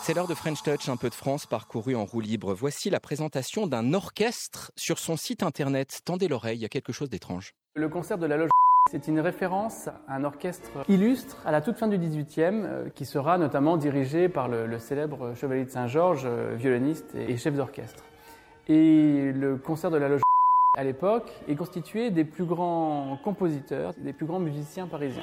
C'est l'heure de French Touch, un peu de France parcouru en roue libre. Voici la présentation d'un orchestre sur son site internet. Tendez l'oreille, il y a quelque chose d'étrange. Le concert de la loge, c'est une référence à un orchestre illustre à la toute fin du XVIIIe, qui sera notamment dirigé par le célèbre Chevalier de Saint-Georges, violoniste et chef d'orchestre. Et le concert de la loge, à l'époque, est constitué des plus grands compositeurs, des plus grands musiciens parisiens.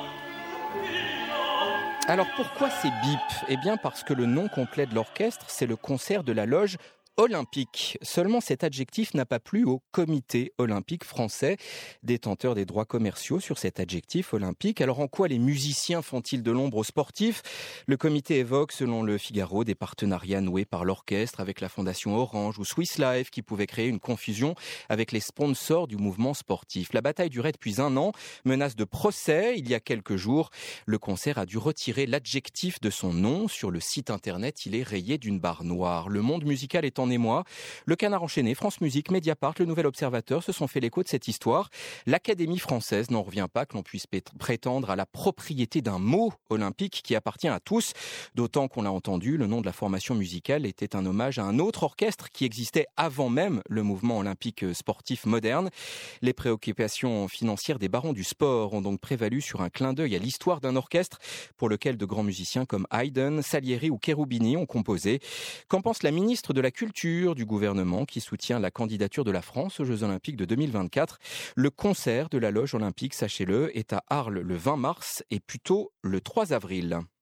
Alors pourquoi ces bips ? Eh bien parce que le nom complet de l'orchestre, c'est le concert de la loge olympique. Seulement cet adjectif n'a pas plu au comité olympique français, détenteur des droits commerciaux sur cet adjectif olympique. Alors en quoi les musiciens font-ils de l'ombre aux sportifs ? Le comité évoque, selon le Figaro, des partenariats noués par l'orchestre avec la fondation Orange ou Swiss Life qui pouvaient créer une confusion avec les sponsors du mouvement sportif. La bataille durait depuis 1 an, menace de procès. Il y a quelques jours, le concert a dû retirer l'adjectif de son nom. Sur le site internet, il est rayé d'une barre noire. Le monde musical est en émoi. Le Canard enchaîné, France Musique, Mediapart, le Nouvel Observateur se sont fait l'écho de cette histoire. L'Académie française n'en revient pas que l'on puisse prétendre à la propriété d'un mot olympique qui appartient à tous. D'autant qu'on l'a entendu, le nom de la formation musicale était un hommage à un autre orchestre qui existait avant même le mouvement olympique sportif moderne. Les préoccupations financières des barons du sport ont donc prévalu sur un clin d'œil à l'histoire d'un orchestre pour lequel de grands musiciens comme Haydn, Salieri ou Cherubini ont composé. Qu'en pense la ministre de la Culture du gouvernement qui soutient la candidature de la France aux Jeux Olympiques de 2024. Le concert de la loge olympique, sachez-le, est à Arles le 20 mars et plutôt le 3 avril.